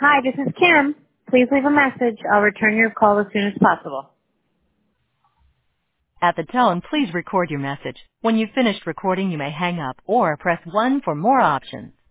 Hi, this is Kim. Please leave a message. I'll return your call as soon as possible. At the tone, please record your message. When you've finished recording, you may hang up or press 1 for more options.